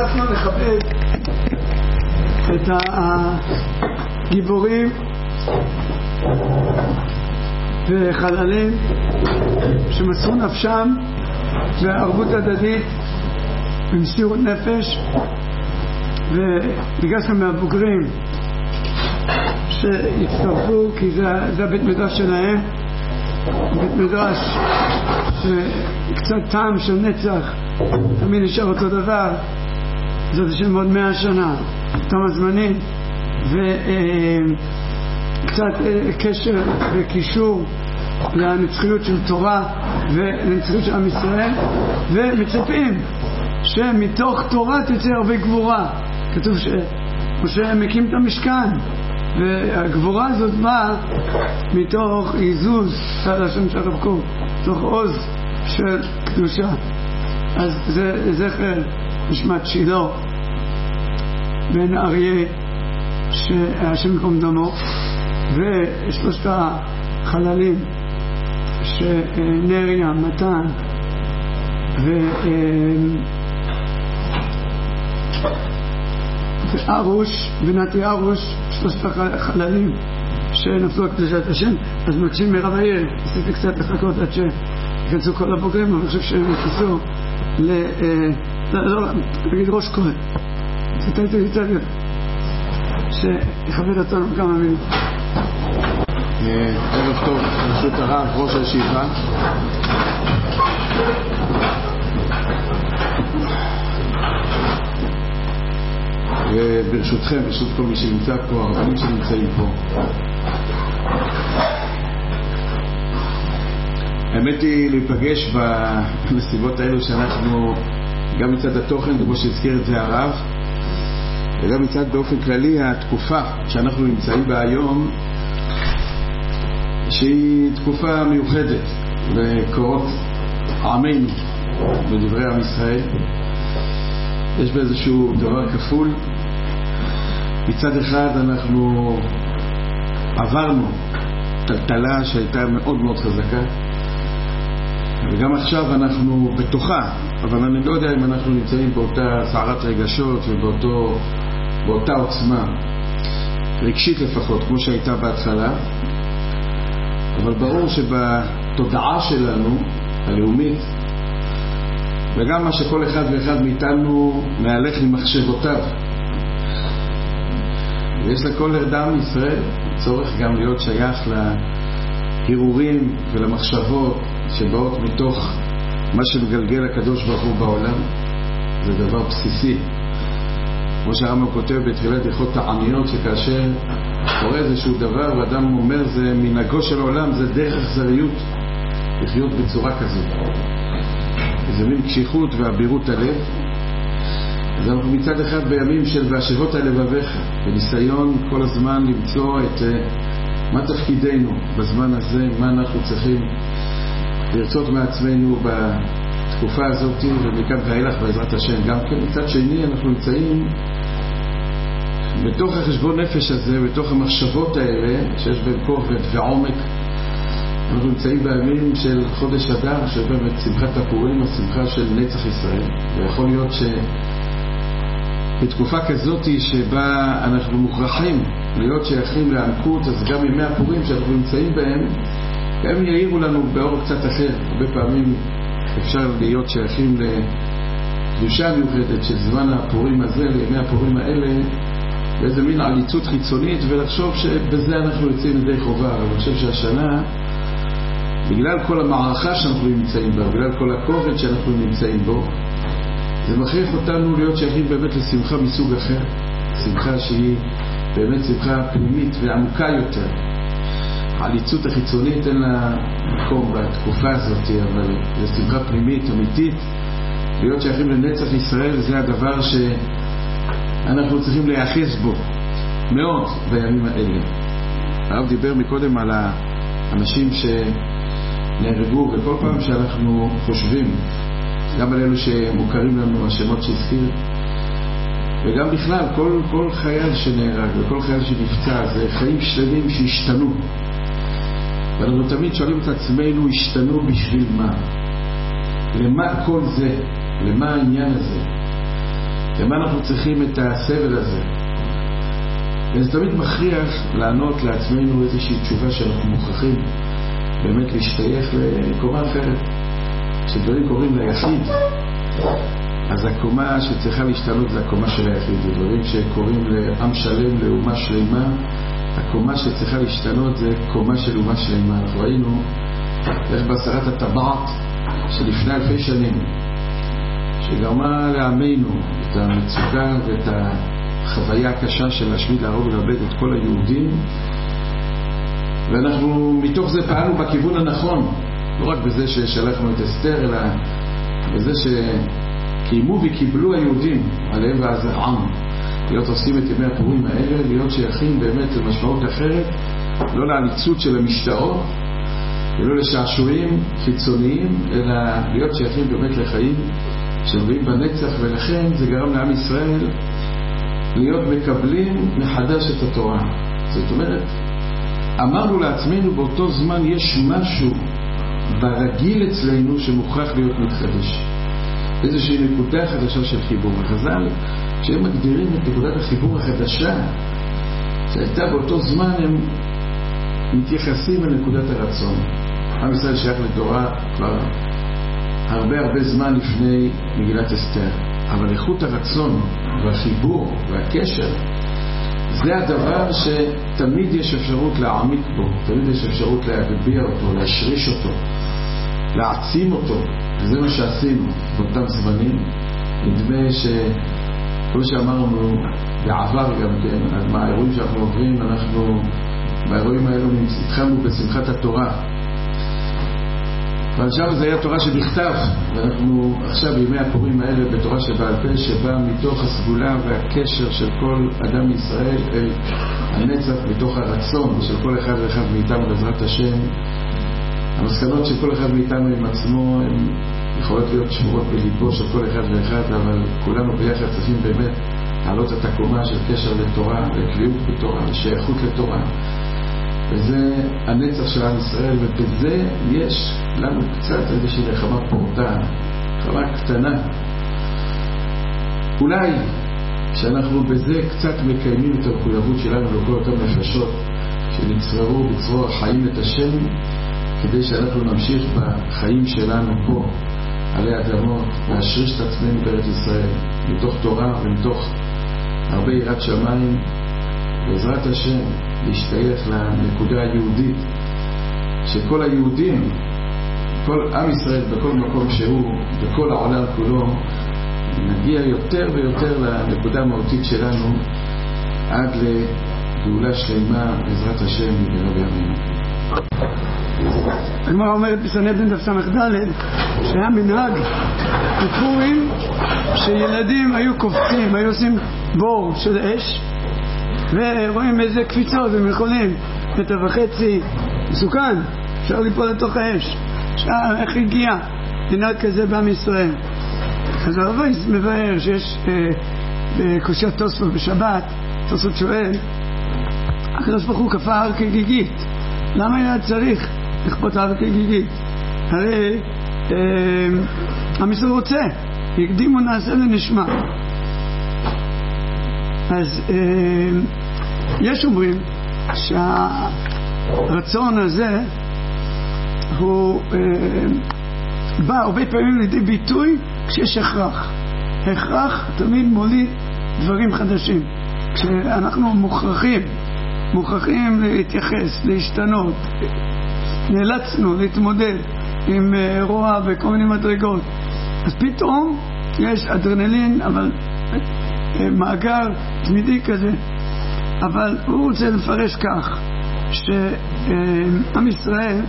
אנחנו נכבד את הגיבורים וחללים שמסרו נפשם בערבות הדדית במסירות נפש, וביקשנו מהבוגרים שיצטרפו, כי זה הבית מדרש שלהם, בית מדרש שקצת טעם של נצח תמיד נשאר אותו דבר, זאת השם עוד 100 שנה אותם הזמנים, וקצת קשר וקישור לנצחיות של תורה ולנצחיות של עם ישראל, ומצפים שמתוך תורה תצא הרבה גבורה. כתוב שמשה מקים את המשכן, והגבורה הזאת באה מתוך איזוז של השם של הרב קוק, מתוך עוז של קדושה. אז זה זכר נשמת שילה בן אריה שהשם יקום דמו, ושלושת החללים שנריה, מתן וארוש, בנתי ארוש, שלושת החללים שנפלו על קדושת השם. אז מבקשים מרב העיר, עשיתי קצת לחכות עד שיכנסו כל הבוגרים, אבל אני חושב שהם יכנסו נגיד ראש כהן, ציטטתי יותר שיכבד אותנו כמה מילים. ערב טוב, ברשות הרב, ראש הישיבה. וברשותכם, ברשות כל מי שנמצא פה, הרבנים שנמצאים פה, האמת היא להיפגש בנסיבות האלו שאנחנו גם מצד התוכן, כמו שהזכיר את זה הרב, וגם מצד באופן כללי התקופה שאנחנו נמצאים בה היום, שהיא תקופה מיוחדת לקורות עמנו בדברי עם ישראל. יש באיזשהו דבר כפול. מצד אחד אנחנו עברנו טלטלה שהייתה מאוד מאוד חזקה, וגם עכשיו אנחנו בתוכה, אבל אני לא יודע אם אנחנו נמצאים באותה סערת רגשות ובאותה עוצמה רגשית לפחות כמו שהייתה בהתחלה. אבל ברור שבתודעה שלנו הלאומית, וגם מה שכל אחד ואחד מאיתנו מהלך עם מחשבותיו, ויש לכל אדם ישראל צורך גם להיות שייך להירורים ולמחשבות שבאות מתוך מה שמגלגל הקדוש ברוך הוא בעולם. זה דבר בסיסי, כמו שהרמב"ם כותב בתחילת הלכות תעניות, שכאשר קורה איזשהו דבר ואדם אומר זה מנהגו של העולם, זה דרך אכזריות לחיות בצורה כזאת, זה מין קשיחות ואבירות הלב. אז אנחנו מצד אחד בימים של והשבות על לבביך, בניסיון כל הזמן למצוא את מה תפקידנו בזמן הזה, מה אנחנו צריכים לרצות מעצמנו בתקופה הזאת ומכאן ואילך בעזרת השם. גם כן מצד שני אנחנו נמצאים בתוך החשבון נפש הזה, בתוך המחשבות האלה שיש בהם כובד ועומק. אנחנו נמצאים בימים של חודש אדר, שבאמת שמחת הפורים, השמחה של נצח ישראל, ויכול להיות שבתקופה כזאת שבה אנחנו מוכרחים להיות שייכים לעמקות, אז גם ימי הפורים שאנחנו נמצאים בהם הם יאירו לנו באור קצת אחר. הרבה פעמים אפשר להיות שייכים לקדושה מיוחדת של זמן הפורים הזה, לימי הפורים האלה, באיזה מין עליצות חיצונית, ולחשוב שבזה אנחנו יוצאים ידי חובה. אבל אני חושב שהשנה, בגלל כל המערכה שאנחנו נמצאים בה, בגלל כל הכובד שאנחנו נמצאים בו, זה מכריח אותנו להיות שייכים באמת לשמחה מסוג אחר, שמחה שהיא באמת שמחה פנימית ועמוקה יותר. העליצות החיצונית אין לה מקום בתקופה הזאת, אבל זו שמחה פנימית, אמיתית. להיות שייכים לנצח ישראל, זה הדבר שאנחנו צריכים להיאחז בו מאוד בימים האלה. הרב דיבר מקודם על האנשים שנהרגו, וכל פעם שאנחנו חושבים גם על אלו שמוכרים לנו, השמות שהזכיר, וגם בכלל כל חייל שנהרג וכל חייל שנפצע, זה חיים שלמים שהשתנו, ואנחנו תמיד שואלים את עצמנו, השתנו בשביל מה? למה כל זה? למה העניין הזה? למה אנחנו צריכים את הסבל הזה? וזה תמיד מכריח לענות לעצמנו איזושהי תשובה שאנחנו מוכרחים באמת להשתייך לקומה אחרת. כשדברים קוראים ליחיד, אז הקומה שצריכה להשתנות זה הקומה של היחיד. זה דברים שקוראים לעם שלם, לאומה שלמה, הקומה שצריכה להשתנות זה קומה של אומה שלמה. אנחנו ראינו איך בעשרת הטבעת שלפני אלפי שנים שגרמה לעמנו את המצוקה ואת החוויה הקשה של להשמיד, להרוג ולאבד את כל היהודים, ואנחנו מתוך זה פעלנו בכיוון הנכון, לא רק בזה ששלחנו את אסתר, אלא בזה שקיימו וקיבלו היהודים עליהם ועזרם להיות עושים את ימי הפורים האלה, להיות שייכים באמת למשמעות אחרת, לא לעליצות של המשטרות ולא לשעשועים חיצוניים, אלא להיות שייכים באמת לחיים שמביאים בנצח. ולכן זה גרם לעם ישראל להיות מקבלים מחדש את התורה. זאת אומרת, אמרנו לעצמנו באותו זמן יש משהו ברגיל אצלנו שמוכרח להיות מתחדש, איזושהי נקודה חדשה של חיבור. החז"ל כשהם מגדירים את נקודת החיבור החדשה שהייתה באותו זמן, הם מתייחסים לנקודת הרצון. עם ישראל שייך לתורה כבר הרבה זמן לפני מגילת אסתר, אבל איכות הרצון והחיבור והקשר זה הדבר שתמיד יש אפשרות להעמיק בו, תמיד יש אפשרות להגביה אותו, להשריש אותו, להעצים אותו, וזה מה שעשינו באותם זמנים. נדמה שכל שאמרנו בעבר גם כן, על מה האירועים שאנחנו עוברים, אנחנו באירועים האלו התחלנו בשמחת התורה, ועכשיו זה היה תורה שבכתב, ואנחנו עכשיו בימי הפורים האלה בתורה שבעל פה, שבא מתוך הסגולה והקשר של כל אדם מישראל אל הנצח, מתוך הרצון של כל אחד ואחד מאיתנו בעזרת השם. המסקנות של כל אחד מאיתנו עם עצמו הן יכולות להיות שמורות בליבו של כל אחד ואחד, אבל כולנו ביחד צריכים באמת לעלות את הקומה של קשר לתורה, לקביעות בתורה, לשייכות לתורה, וזה הנצח של עם ישראל. ובזה יש לנו קצת איזושהי נחמה פורטה, נחמה קטנה. אולי כשאנחנו בזה קצת מקיימים את המחויבות שלנו לכל אותם נפשות שנצררו בצרור החיים את השם, כדי שאנחנו נמשיך בחיים שלנו פה עלי אדמות, להשריש את עצמנו בארץ ישראל מתוך תורה ומתוך הרבה יראת שמיים, בעזרת השם להשתייך לנקודה היהודית שכל היהודים, כל עם ישראל בכל מקום שהוא, בכל העולם כולו, נגיע יותר ויותר לנקודה המהותית שלנו עד לגאולה שלמה בעזרת השם במהרה בימינו. הגמרא אומרת בסנהדרין דף ס"ד שהיה מנהג בפורים שילדים היו קופצים, היו עושים בור של אש ורואים איזה קפיצות הם יכולים, 1.5 מטר, מסוכן, אפשר ליפול לתוך האש. איך הגיע מנהג כזה בעם ישראל? אז הרב מבאר שיש בקושיית תוספות בשבת, תוספות שואל, הקדוש ברוך הוא כפה הר כגיגית, למה היה צריך לכפות הר כגיגית? הרי עם ישראל רוצה, יקדימו נעשה לנשמה. אז יש אומרים שהרצון הזה הוא בא הרבה פעמים לידי ביטוי כשיש הכרח. הכרח תמיד מוליד דברים חדשים. כשאנחנו מוכרחים להתייחס, להשתנות, נאלצנו להתמודד עם רוע וכל מיני מדרגות, אז פתאום יש אדרנלין, אבל מאגר תמידי כזה. אבל הוא רוצה לפרש כך שעם ישראל,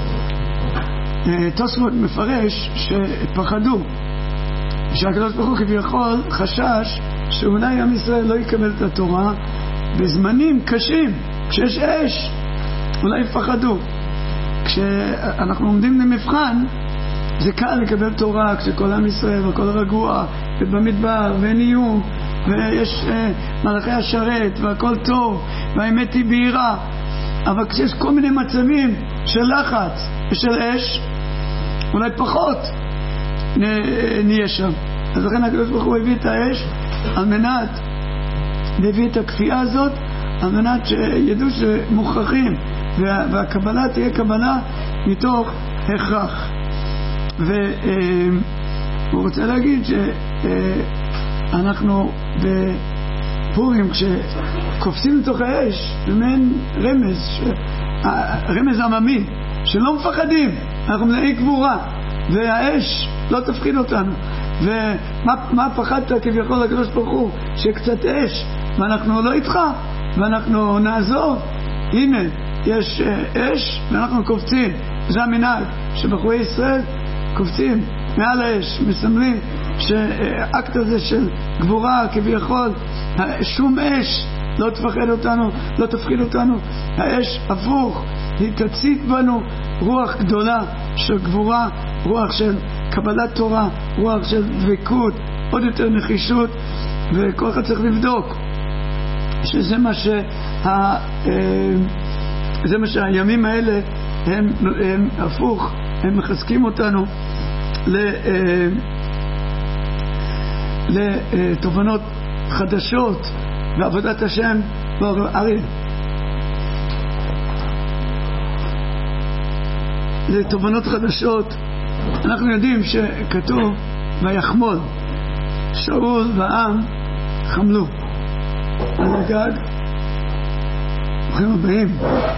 תוספות מפרש שפחדו, שהקדוש ברוך הוא כביכול חשש שאולי עם ישראל לא יקבל את התורה בזמנים קשים, כשיש אש, אולי פחדו. כשאנחנו עומדים למבחן זה קל לקבל תורה, כשכל עם ישראל וכל רגוע ובמדבר ואין איום ויש מלאכי השרת והכל טוב והאמת היא בהירה. אבל כשיש כל מיני מצבים של לחץ ושל אש, אולי פחות נהיה שם. אז לכן הקדוש ברוך הוא הביא את האש על מנת להביא את הכפייה הזאת, על מנת שידעו שמוכרחים, והקבלה תהיה קבלה מתוך הכרח. והוא רוצה להגיד שאנחנו בפורים, כשקופצים לתוך האש, זה מעין רמז עממי, שלא מפחדים, אנחנו מלאי גבורה, והאש לא תפחיד אותנו. ומה פחדת כביכול הקדוש ברוך הוא? שקצת אש, ואנחנו לא איתך, ואנחנו נעזוב. הנה, יש אש, ואנחנו קופצים. זה המנהג שבחורי ישראל קופצים מעל האש, מסמלים שהאקט הזה של גבורה כביכול, שום אש לא תפחד אותנו, לא תפחיד אותנו. האש הפוך, היא תצית בנו רוח גדולה של גבורה, רוח של קבלת תורה, רוח של דבקות, עוד יותר נחישות. וכל אחד צריך לבדוק שזה מה שהימים האלה הם הפוך, הם מחזקים אותנו לתובנות חדשות ועבודת השם. ארי, לתובנות חדשות. אנחנו יודעים שכתוב ויחמול, שאול והעם חמלו על הגג. ברוכים הבאים.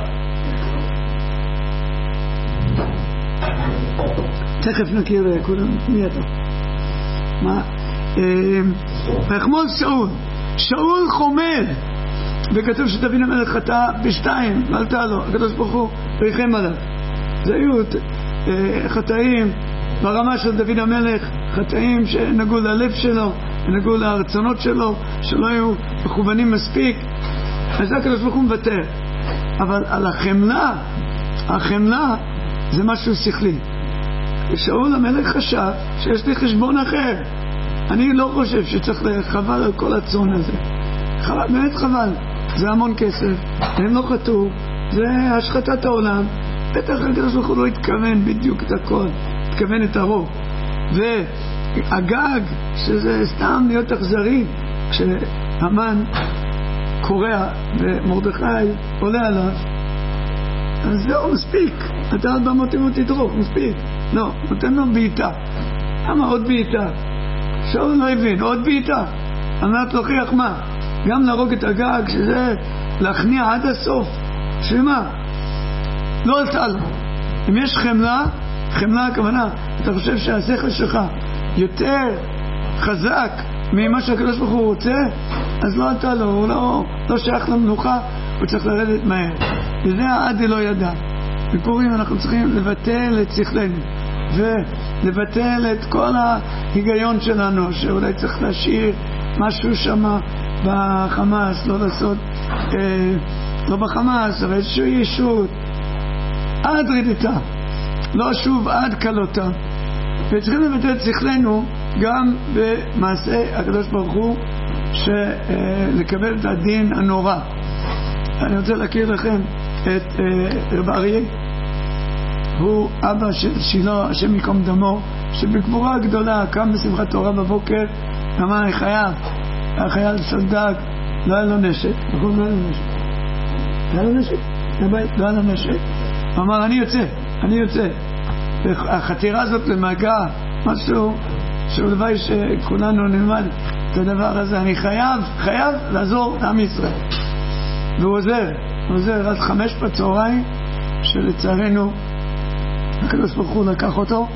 תכף נכיר כולם מי אתה. מה? ויחמול שאול חומל, וכתוב שדוד המלך חטא בשתיים ועלתה לו, הקדוש ברוך הוא ריחם עליו. זה היו חטאים ברמה של דוד המלך, חטאים שנגעו ללב שלו, נגעו לרצונות שלו, שלא היו מכוונים מספיק. אז זה הקדוש ברוך הוא מוותר. אבל על החמלה זה משהו שכלי. שאול המלך חשב שיש לי חשבון אחר. אני לא חושב שצריך לחבל על כל הצון הזה. חבל, באמת חבל. זה המון כסף, הם לא חטאו, זה השחטת העולם. בטח הקדוש ברוך הוא לא התכוון בדיוק את הכל, התכוון את הרוב. והגג, שזה סתם להיות אכזרי, כשהמן קורע ומרדכי עולה עליו, אז זהו, מספיק. אתה עוד במוטיבות תדרוך, מספיק. לא, נותן לו בעיטה. למה עוד בעיטה? שאול לא הבין, עוד בעיטה. על מנת להוכיח מה? גם להרוג את הגג, שזה להכניע עד הסוף. שמה? לא עלתה לו. אם יש חמלה הכוונה, אתה חושב שהשכל שלך יותר חזק ממה שהקדוש ברוך הוא רוצה, אז לא עלתה לו, הוא לא שייך למנוחה, הוא צריך לרדת מהר. וזה העדי לא ידע. בפורים אנחנו צריכים לבטל את שכלנו, ולבטל את כל ההיגיון שלנו, שאולי צריך להשאיר משהו שם בחמאס, לא לעשות, לא בחמאס, אבל איזושהי ישות, עד רדיתה, לא שוב עד קלותה. וצריכים לבטל את שכלנו גם במעשה הקדוש ברוך הוא, לקבל את הדין הנורא. אני רוצה להכיר לכם את רב אריה, הוא אבא של שילה, השם יקום דמו, שבגבורה גדולה קם בשמחת תורה בבוקר, אמר אני חייב, החייל סנדק, לא היה לו נשק, נכון? לא היה לו נשק, היה לו נשק? לא היה לו נשק. הוא אמר אני יוצא, והחתירה הזאת למגע, משהו שאולי שכולנו נלמד את הדבר הזה, אני חייב לעזור לעם ישראל. והוא עוזר עד 5 בצהריים, שלצערנו הקדוש ברוך הוא לקח אותו,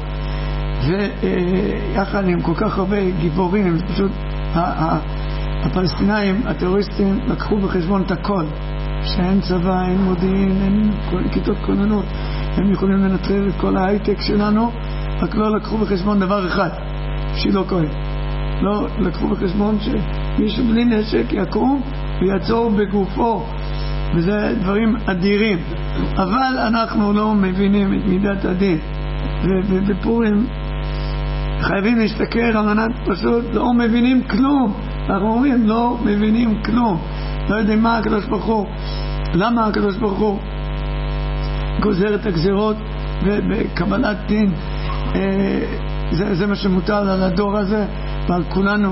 ויחד עם כל כך הרבה גיבורים, פשוט הפלסטינאים, הטרוריסטים, לקחו בחשבון את הכל, שאין צבא, אין מודיעין, אין כיתות כוננות, הם יכולים לנטרל את כל ההייטק שלנו, רק לא לקחו בחשבון דבר אחד, שילה כהן. לא לקחו בחשבון שמישהו בלי נשק יקום ויעצור בגופו, וזה דברים אדירים. אבל אנחנו לא מבינים את מידת הדין, ובפורים חייבים להשתכר על מנת, פשוט לא מבינים כלום. אנחנו אומרים לא מבינים כלום, לא יודעים מה הקדוש ברוך הוא, למה הקדוש ברוך הוא גוזר את הגזירות בקבלת דין. זה מה שמוטל על הדור הזה ועל כולנו,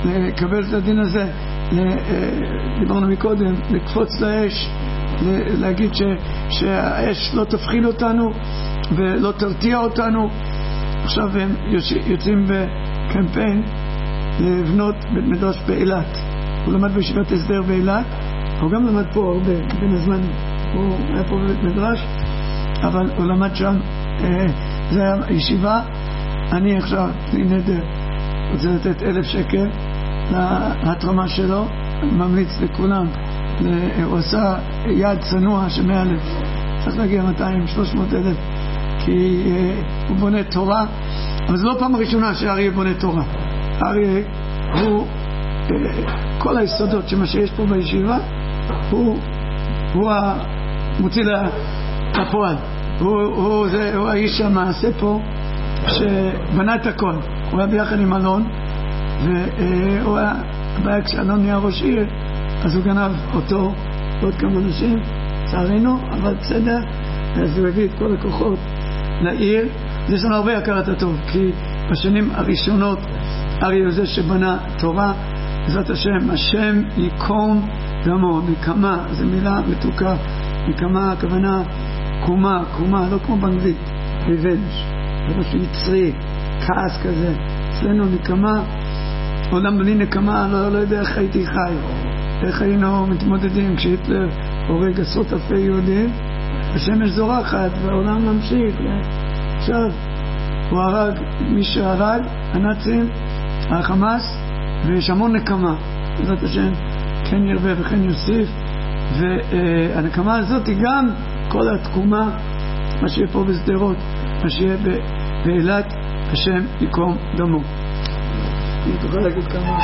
לקבל את הדין הזה, דיברנו מקודם, לקפוץ לאש, להגיד שהאש לא תפחיד אותנו ולא תרתיע אותנו. עכשיו הם יוצאים בקמפיין לבנות בית מדרש באילת. הוא למד בישיבת הסדר באילת, הוא גם למד פה הרבה, בין הזמן הוא היה פה בבית מדרש, אבל הוא למד שם, זה היה ישיבה. אני עכשיו, נדר, רוצה לתת 1,000 שקל להתרמה שלו, ממליץ לכולם. הוא עשה יד צנוע של 100,000, צריך להגיע 200,000-300,000, כי הוא בונה תורה. אבל זו לא פעם הראשונה שאריה בונה תורה. אריה הוא כל היסודות שמה שיש פה בישיבה, הוא המוציא לפועל. הוא האיש המעשה פה שבנה את הכל. הוא היה ביחד עם אלון, והוא היה הבעיה כשאלון נהיה ראש עיר, אז הוא גנב אותו ועוד כמה אנשים, צערנו, אבל בסדר. אז הוא הביא את כל הכוחות לעיר. יש לנו הרבה הכרת הטוב, כי בשנים הראשונות אריה זה שבנה תורה. בעזרת השם, השם ייקום דמו. נקמה, זו מילה מתוקה. נקמה, הכוונה קומה, לא כמו באנגלית, ריבנש, זה משהו יצרי, כעס כזה. אצלנו נקמה, עולם בלי נקמה, לא יודע איך הייתי חי, איך היינו מתמודדים כשהיטלר הורג עשרות אלפי יהודים, השמש זורחת והעולם ממשיך. עכשיו הוא הרג מי שהרג, הנאצים, החמאס, ויש המון נקמה. בעזרת השם כן ירבה וכן יוסיף. והנקמה הזאת היא גם כל התקומה, מה שיהיה פה בשדרות, מה שיהיה באילת, השם ייקום דמו. אם תוכל להגיד כמה.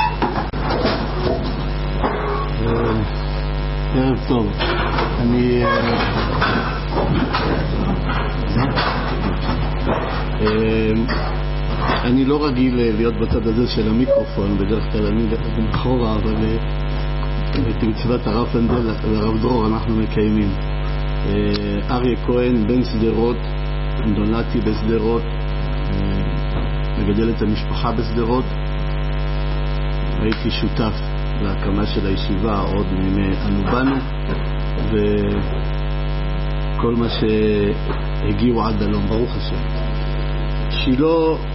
ערב טוב. אני לא רגיל להיות בצד הזה של המיקרופון, בדרך כלל אני מאחורה, אבל את מצוות הרב פנדל והרב דרור אנחנו מקיימים. אריה כהן בן שדרות, נולדתי בשדרות, מגדל את המשפחה בשדרות. הייתי שותף להקמה של הישיבה עוד מימי אנובנו, וכל מה שהגיעו עד הלום, ברוך השם. שילה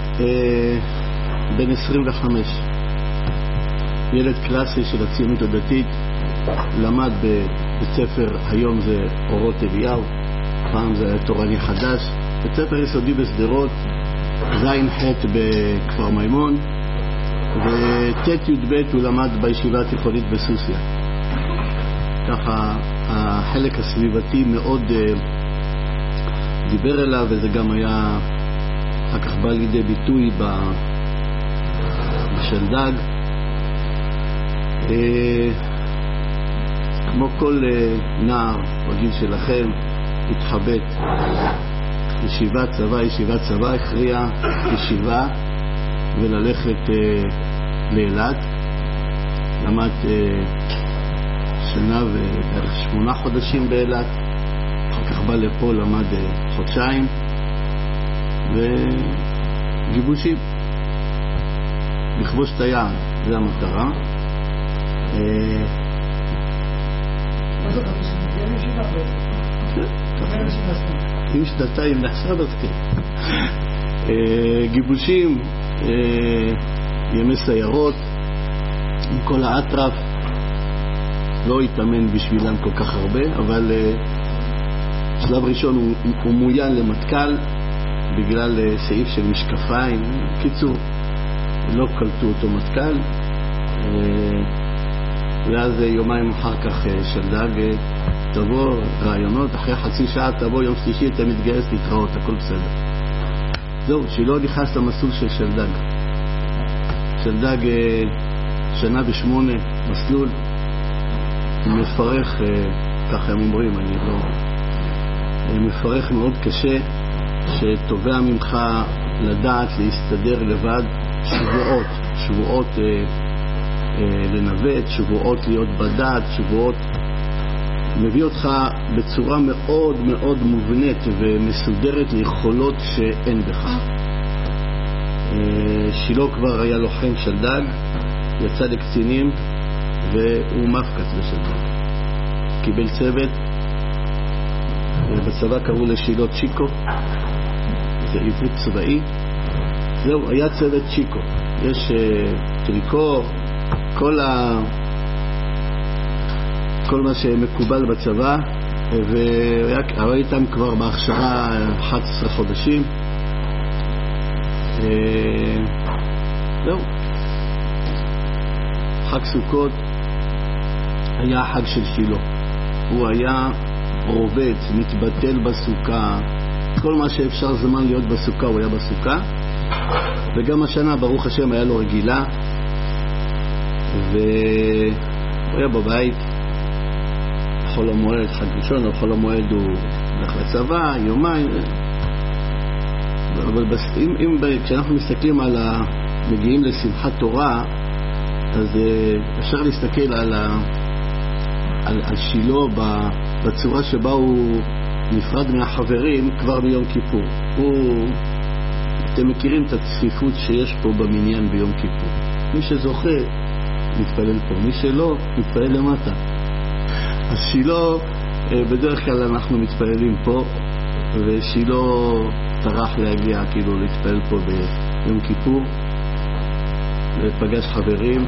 בן 25, ילד קלאסי של הציונות הדתית, למד בבית ספר, היום זה אורות אליהו, פעם זה היה תורני חדש, בית ספר יסודי בשדרות, זין ח' בכפר מימון, וט' י"ב הוא למד בישיבה התיכונית בסוסיה. ככה החלק הסביבתי מאוד דיבר אליו, וזה גם היה אחר כך בא לידי ביטוי בשלדג. כמו כל נער בגיל שלכם, התחבט ישיבת צבא, הכריע ישיבה וללכת לאילת. למד שנה ובערך 8 חודשים באילת, אחר כך בא לפה, למד חודשיים וגיבושים, לכבוש את היער, זה המטרה. עם שנתיים לעכשיו אז כן. גיבושים, ימי סיירות, עם כל האטרף, לא התאמן בשבילם כל כך הרבה, אבל שלב ראשון הוא מוין למטכ"ל בגלל סעיף של משקפיים. קיצור, לא קלטו אותו מטכ"ל, ואז יומיים אחר כך שלדג, תבוא רעיונות, אחרי חצי שעה תבוא, יום שלישי אתה מתגייס להתראות, הכל בסדר. זהו, שלא נכנס למסלול של שלדג. שלדג שנה ב8 מסלול, מפרך, ככה הם אומרים, אני לא, מפרך מאוד קשה, שתובע ממך לדעת להסתדר לבד, שבועות לנווט, שבועות להיות בדעת, שבועות מביא אותך בצורה מאוד מאוד מובנית ומסודרת ליכולות שאין בך. שילה כבר היה לוחם שלדג, יצא לקצינים והוא מפקץ בשלדג. קיבל צוות, בצבא קראו לשילה צ'יקו, זה עברית צבאי. זהו, היה צוות צ'יקו. יש טריקו, כל מה שמקובל בצבא, והוא איתם כבר בהכשרה 11 חודשים. זהו. חג סוכות היה החג של שילה. הוא היה רובץ, מתבטל בסוכה, כל מה שאפשר זמן להיות בסוכה הוא היה בסוכה. וגם השנה ברוך השם היה לו רגילה, והוא היה בבית. חול המועד, חג ראשון, חול המועד הוא הולך לצבא, יומיים. אבל כשאנחנו מסתכלים מגיעים לשמחת תורה, אז אפשר להסתכל על שילה בצורה שבה הוא נפרד מהחברים כבר ביום כיפור. אתם מכירים את הצפיפות שיש פה במניין ביום כיפור. מי שזוכה מתפלל פה, מי שלא מתפלל למטה. אז שילה, בדרך כלל אנחנו מתפללים פה, ושילה טרח להגיע כאילו להתפלל פה ביום כיפור, ופגש חברים,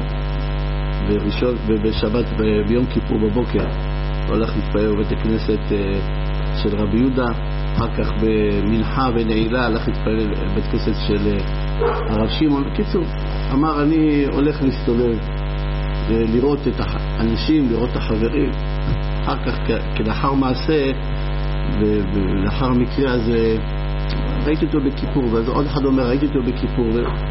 ובשבת ביום כיפור בבוקר הולך להתפלל בבית הכנסת של רבי יהודה, אחר כך במנחה ונעילה הלך להתפלל בבית הכנסת של הרב שמעון. בקיצור, אמר אני הולך להסתובב, לראות את האנשים, לראות את החברים. אחר כך כלאחר מעשה ולאחר מקרה אז ראיתי אותו בכיפור, ואז עוד אחד אומר ראיתי אותו בכיפור.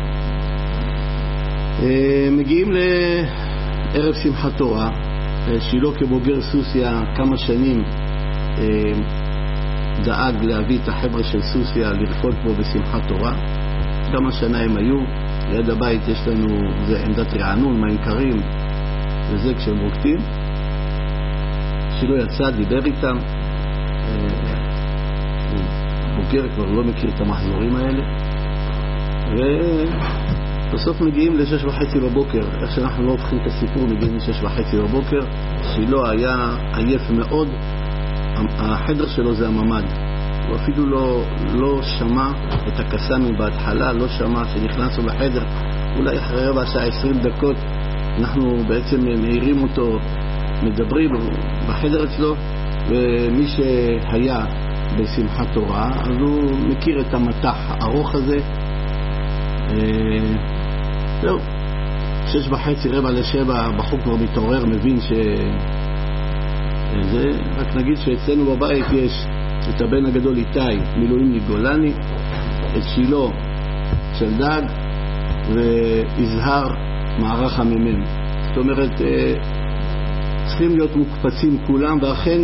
מגיעים לערב שמחת תורה. שילה כבוגר סוסיה כמה שנים דאג להביא את החבר'ה של סוסיה לרקוד פה בשמחת תורה. כמה שנה הם היו ליד הבית. יש לנו זה עמדת רענון, מים קרים וזה כשהם רוקדים. שילה יצא, דיבר איתם. הוא בוגר, כבר לא מכיר את המחזורים האלה, ובסוף מגיעים ל6:30 בבוקר. איך שאנחנו לא הופכים את הסיפור, מגיעים ל6:30 בבוקר. שילה היה עייף מאוד. החדר שלו זה הממד. הוא אפילו לא שמע את הקסאמים בהתחלה, לא שמע שנכנסנו לחדר. אולי אחרי רבע שעה 20 דקות אנחנו בעצם מהירים אותו, מדברים בחדר אצלו. ומי שהיה בשמחת תורה אז הוא מכיר את המתח הארוך הזה. זהו, 6:30 רבע ל7 בחור כבר מתעורר, מבין זה. רק נגיד שאצלנו בבית יש את הבן הגדול איתי, מילואימניק גולני, את שילה שלדג, ויזהר מערך המ"מ. זאת אומרת צריכים להיות מוקפצים כולם, ואכן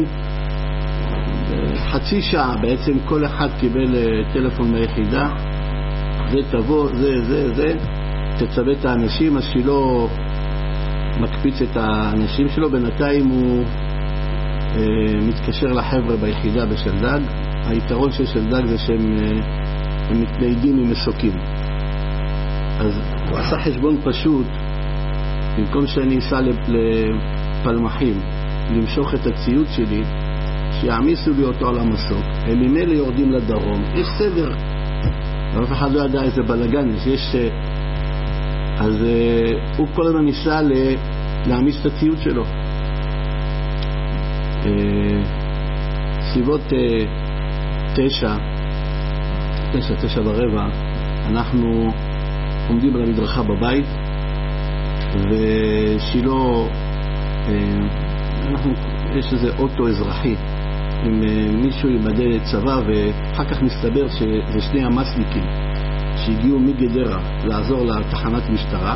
חצי שעה בעצם כל אחד קיבל טלפון מהיחידה, זה תבוא, זה תצווה את האנשים. אז שילה מקפיץ את האנשים שלו, בינתיים הוא מתקשר לחבר'ה ביחידה בשלדג. היתרון של שלדג זה שהם מתניידים עם מסוקים. אז הוא עשה חשבון פשוט, במקום שאני אסע לפלמחים למשוך את הציוד שלי, שיעמיסו לי אותו על המסוק, הם ממילא יורדים לדרום, יש סדר, ואף אחד לא ידע איזה בלגן יש. אז הוא כל הזמן ניסה להעמיס את הציוד שלו. סביבות 9:15 אנחנו עומדים על המדרכה בבית, ושילה, יש איזה אוטו אזרחי עם מישהו עם מדי צבא, ואחר כך מסתבר שזה שני המסליקים שהגיעו מגדרה לעזור לתחנת משטרה,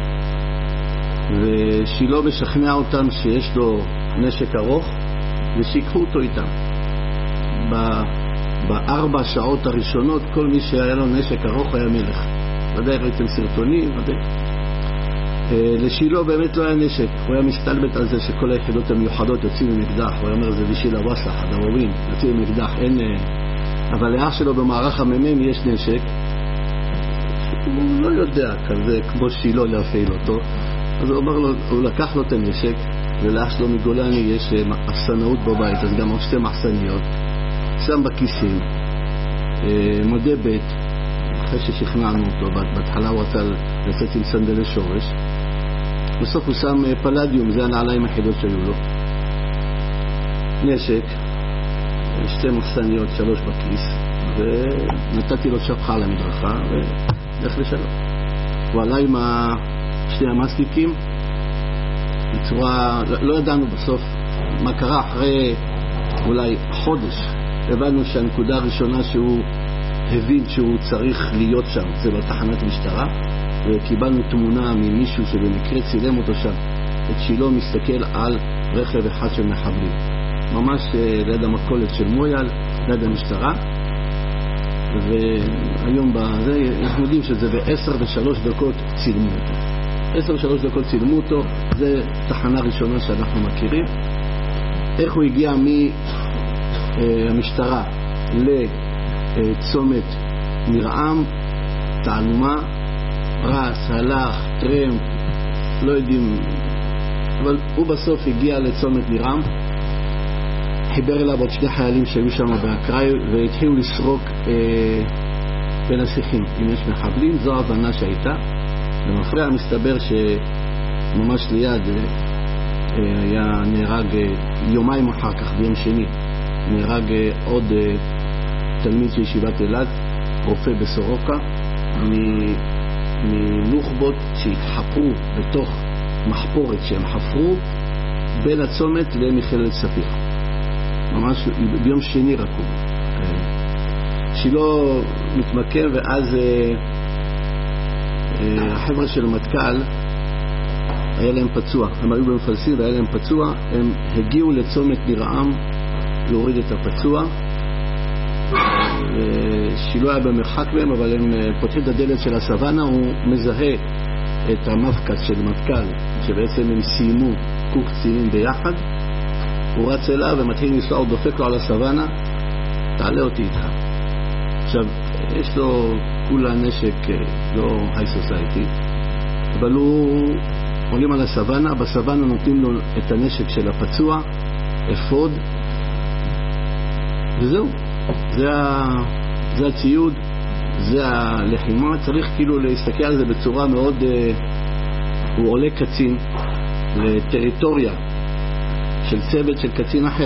ושילה משכנע אותם שיש לו נשק ארוך ושיקחו אותו איתם. ב4 שעות הראשונות כל מי שהיה לו נשק ארוך היה מלך. ודאי ראיתם סרטונים, ודאי. לשילה באמת לא היה נשק, הוא היה מסתלבט על זה שכל היחידות המיוחדות יוצאים עם אקדח. הוא אומר זה בשביל הווסח, הדרורים יוצאים עם אקדח, אין. אבל לאח שלו במערך המ"מ יש נשק, הוא לא יודע כזה כמו שילה להפעיל אותו, אז הוא אמר לו, הוא לקח לו את הנשק, ולאח שלו מגולני יש אפסנאות בבית, אז גם עוד 2 מחסניות, שם בכיסים, מודה בית, אחרי ששכנענו אותו, בהתחלה הוא רצה לצאת עם סנדלי שורש, בסוף הוא שם פלדיום, זה הנעליים היחידות שהיו לו, נשק, 2 מחסניות, 3 בכיס, ונתתי לו שפחה על המדרכה, ולך לשלום. הוא עלה עם 2 המסטיקים, בצורה, לא ידענו בסוף מה קרה. אחרי אולי חודש הבנו שהנקודה הראשונה שהוא הבין שהוא צריך להיות שם זה בתחנת משטרה, וקיבלנו תמונה ממישהו שבמקרה צילם אותו שם, את שילה מסתכל על רכב אחד של מחבלים ממש ליד המכולת של מויאל, ליד המשטרה. והיום בזה אנחנו יודעים שזה ב10:03 צילמו אותו, 10:03 צילמו אותו. זה תחנה ראשונה שאנחנו מכירים. איך הוא הגיע מהמשטרה לצומת נרעם, תעלומה, רס, הלך, טרמפ, לא יודעים, אבל הוא בסוף הגיע לצומת נרעם, חיבר אליו עוד 2 חיילים שהיו שם באקראי, והתחילו לסרוק בין השיחים אם יש מחבלים. זו ההבנה שהייתה. למפרע מסתבר שממש ליד היה נהרג יומיים אחר כך, ביום שני נהרג עוד תלמיד של ישיבת אלעד, רופא בסורוקה, מנוחבות שהתחפרו בתוך מחפורת שהם חפרו בין הצומת למכללת ספיר, ממש ביום שני רק הוא. שילה מתמקם, ואז החבר'ה של המטכ"ל היה להם פצוע, הם היו במפלסים והיה להם פצוע, הם הגיעו לצומת נרעם להוריד את הפצוע, שילה היה במרחק מהם, אבל הם פותחים את הדלת של הסוואנה, הוא מזהה את המפקד של מטכ"ל שבעצם הם סיימו קוק קצינים ביחד, הוא רץ אליו ומתחיל לנסוע, הוא דופק לו על הסוואנה, תעלה אותי איתך. עכשיו יש לו כולה נשק לא היי סוסייטי, אבל הוא עולים על הסוואנה, בסוואנה נותנים לו את הנשק של הפצוע, אפוד, וזהו, זה הציוד, זה הלחימה. צריך כאילו להסתכל על זה בצורה מאוד, הוא עולה קצין לטריטוריה של צוות של קצין אחר,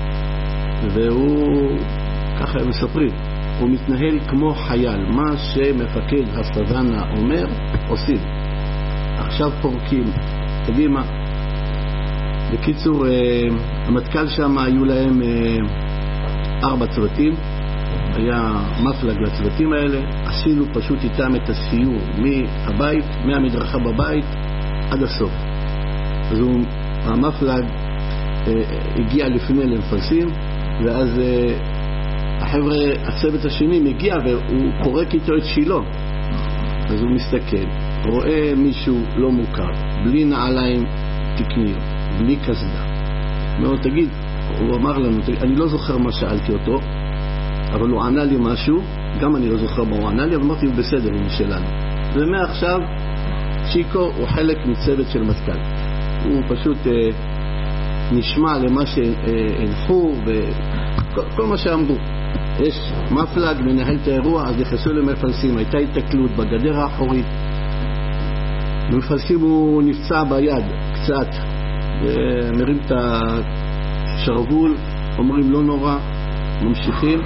והוא, ככה הם מספרים, הוא מתנהל כמו חייל, מה שמפקד הסוואנה אומר עושים. עכשיו פורקים קדימה. בקיצור, המטכ"ל שם היו להם 4 צוותים, היה מפלג לצוותים האלה, עשינו פשוט איתם את הסיור מהבית, מהמדרכה בבית עד הסוף. אז המפלג הגיע לפני למפלסים, ואז החבר'ה, הצוות השני מגיע והוא פורק איתו את שילה. אז הוא מסתכל, רואה מישהו לא מוכר, בלי נעליים תקניות, בלי קסדה. מאוד, תגיד, הוא אמר לנו, אני לא זוכר מה שאלתי אותו, אבל הוא ענה לי משהו, גם אני לא זוכר מה הוא ענה לי, אבל אמרתי, הוא בסדר, הוא משלנו. ומעכשיו צ'יקו הוא חלק מצוות של מטכ"ל. הוא פשוט נשמע למה שהנחו וכל מה שאמרו. יש מפלג מנהל את האירוע, אז נכנסו למפלסים, הייתה התקלות בגדר האחורית, במפלסים הוא נפצע ביד קצת ומרים את השרוול, אומרים לא נורא, ממשיכים.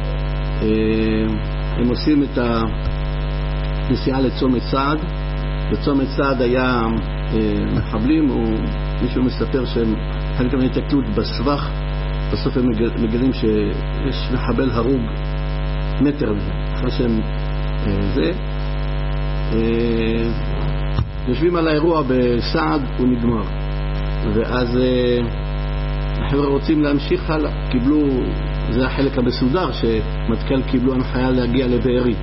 הם עושים את הנסיעה לצומת סעד. בצומת סעד היה מחבלים, או מישהו מספר שהם חלק מהתקלות בסבך, בסוף הם מגלים שיש מחבל הרוג מטר מזה, אחרי שהם זה יושבים על האירוע בסעד, הוא נגמר, ואז החבר'ה רוצים להמשיך הלאה. קיבלו, זה החלק המסודר, שמטכ"ל קיבלו הנחיה להגיע לבארי.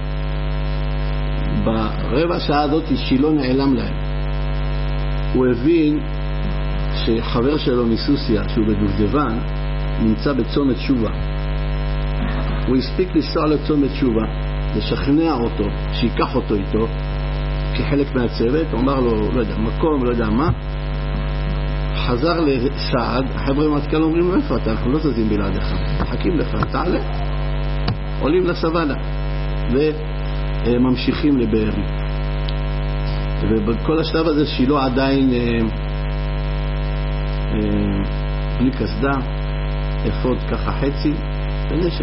ברבע שעה הזאת שילה נעלם להם. הוא הבין שחבר שלו מסוסיה, שהוא בדובדבן, נמצא בצומת שובה. הוא הספיק לנסוע לצומת שובה, לשכנע אותו, שיקח אותו איתו, כחלק מהצוות, הוא אמר לו, לא יודע, מקום, לא יודע מה, חזר לסעד, החבר'ה במטכ"ל אומרים לו, איפה אתה? אנחנו לא זזים בלעדיך, מחכים לך, תעלה. עולים לסוואנה וממשיכים לבארי. ובכל השלב הזה שילה עדיין בלי קסדה, אפוד ככה חצי ונשק.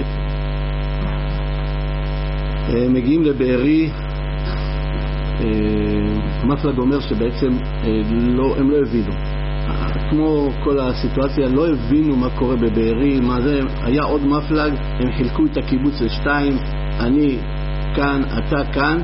מגיעים לבארי, המפלג אומר שבעצם הם לא הבינו, כמו כל הסיטואציה, לא הבינו מה קורה בבארי, מה זה, היה עוד מפלג, הם חילקו את הקיבוץ לשתיים, אני כאן, אתה כאן,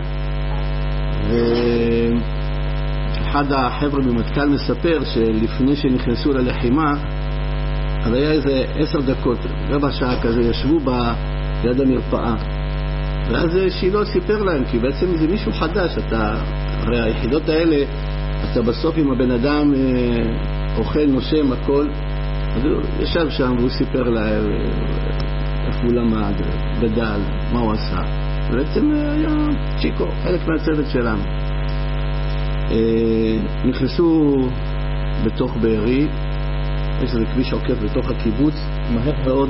ואחד החבר'ה במטכ"ל מספר שלפני שנכנסו ללחימה, אז היה איזה 10 דקות, רבע שעה כזה, ישבו ביד המרפאה, ואז שילה סיפר להם, כי בעצם זה מישהו חדש, הרי היחידות האלה, אתה בסוף עם הבן אדם אוכל, נושם, הכל, אז הוא ישב שם והוא סיפר להם איפה הוא למד, גדל, מה הוא עשה. ובעצם היה צ'יקו, חלק מהצוות שלנו. נכנסו בתוך בארי, יש איזה כביש עוקף בתוך הקיבוץ, מהר מאוד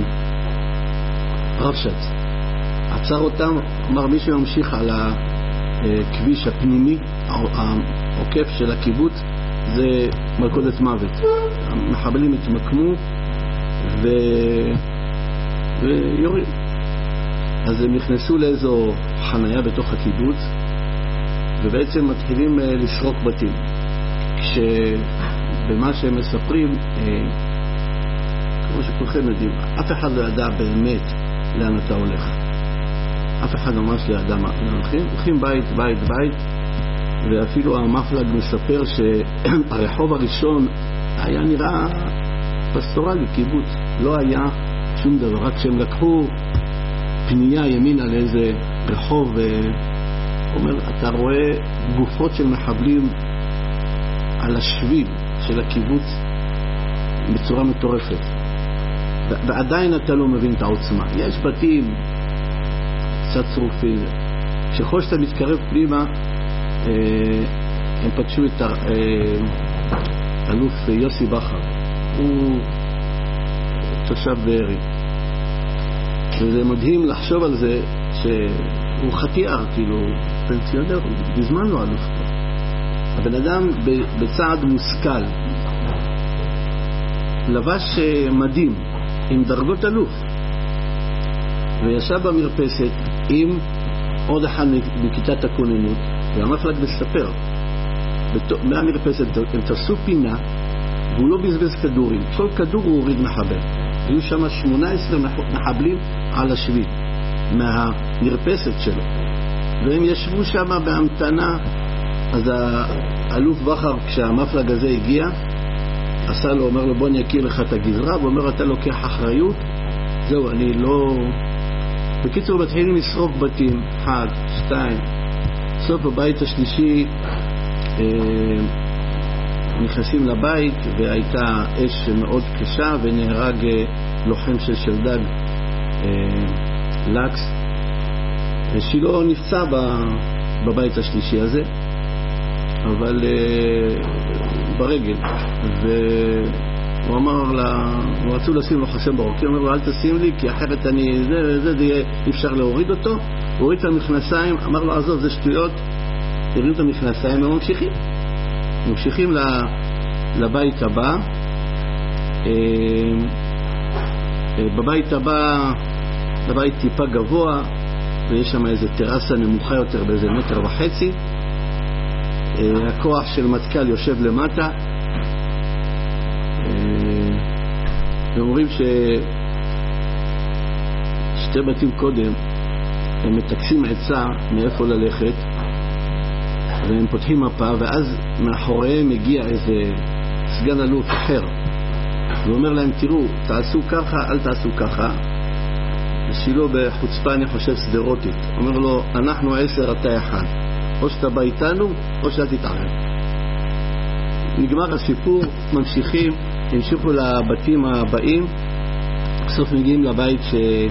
הרבש"ץ עצר אותם, אמר מי שממשיך על הכביש הפנימי, העוקף של הקיבוץ, זה מלכודת מוות. המחבלים התמקמו ויורים. אז הם נכנסו לאיזו חנייה בתוך הקיבוץ, ובעצם מתחילים לסרוק בתים. כשבמה שהם מספרים, כמו שכולכם יודעים, אף אחד לא ידע באמת לאן אתה הולך. אף אחד ממש לא ידע מה הולכים בית, בית, בית, ואפילו המפלג מספר שהרחוב הראשון היה נראה פסטורלי, קיבוץ. לא היה שום דבר, רק שהם לקחו פנייה ימינה לאיזה רחוב, אומר, אתה רואה גופות של מחבלים על השביל של הקיבוץ בצורה מטורפת. ועדיין אתה לא מבין את העוצמה. יש בתים קצת שרופים. ככל שאתה מתקרב פנימה, הם פגשו את אלוף יוסי בכר. הוא תושב בארי. וזה מדהים לחשוב על זה שהוא חתיאר, כאילו פנסיונר, בזמן לא אלוף פה. הבן אדם בצעד מושכל לבש מדים עם דרגות אלוף, וישב במרפסת עם עוד אחד מכיתת הכוננות, והמפלג מספר מהמרפסת הם תפסו פינה והוא לא בזבז כדורים, כל כדור הוא הוריד מחבל. היו שם 18 מחבלים על השביל מהמרפסת שלו, והם ישבו שם בהמתנה. אז האלוף בכר, כשהמפלג הזה הגיע, עשה לו, אומר לו בוא אני אכיר לך את הגזרה, והוא אומר אתה לוקח אחריות, זהו, אני לא... בקיצור מתחילים לשרוף בתים, 1, 2, סוף הבית השלישי נכנסים לבית, והייתה אש מאוד קשה ונהרג לוחם של שלדג לקס. שילה נפצע בבית השלישי הזה, אבל ברגל, והוא אמר לה, הוא רצו לשים לו חסם ברוקי, הוא אומר לו אל תשים לי כי אחרת אני זה יהיה אפשר להוריד אותו. הוא הוריד את המכנסיים, אמר לו עזוב זה שטויות, הוריד את המכנסיים וממשיכים לבית הבא. בבית הבא, הבית טיפה גבוה, ויש שם איזה טרסה נמוכה יותר באיזה 1.5 מטר. הכוח של מטכ"ל יושב למטה, ואומרים ששתי בתים קודם הם מתקסים עצה מאיפה ללכת, והם פותחים מפה, ואז מאחוריהם מגיע איזה סגן אלוף אחר ואומר להם תראו, תעשו ככה, אל תעשו ככה. שילה בחוצפה, אני חושב סדרותית, אומר לו אנחנו 10 אתה 1, או שאתה בא איתנו או שאתה תתערב. נגמר הסיפור, ממשיכים, המשיכו לבתים הבאים, בסוף מגיעים לבית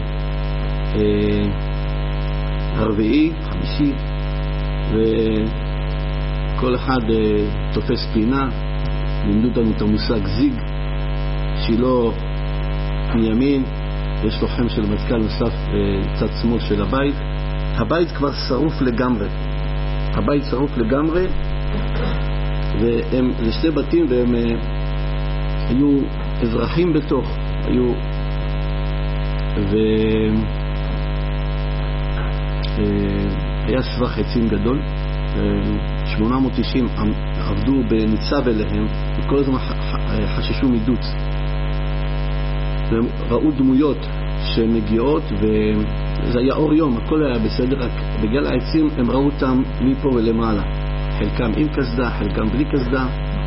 הרביעי, חמישי, כל אחד תופס פינה. לימדו אותנו את המושג זיג, שילו מימין, יש לוחם של מטכ"ל נוסף בצד שמאל של הבית. הבית כבר שרוף לגמרי. הבית שרוף לגמרי, זה שתי בתים, והם היו אזרחים בתוך, היו, היה סבך עצים גדול, 890 עבדו בניצב אליהם, וכל הזמן חששו מדוץ, והם ראו דמויות שמגיעות, וזה היה אור יום, הכל היה בסדר, רק בגלל העצים הם ראו אותם מפה ולמעלה, חלקם עם קסדה, חלקם בלי קסדה.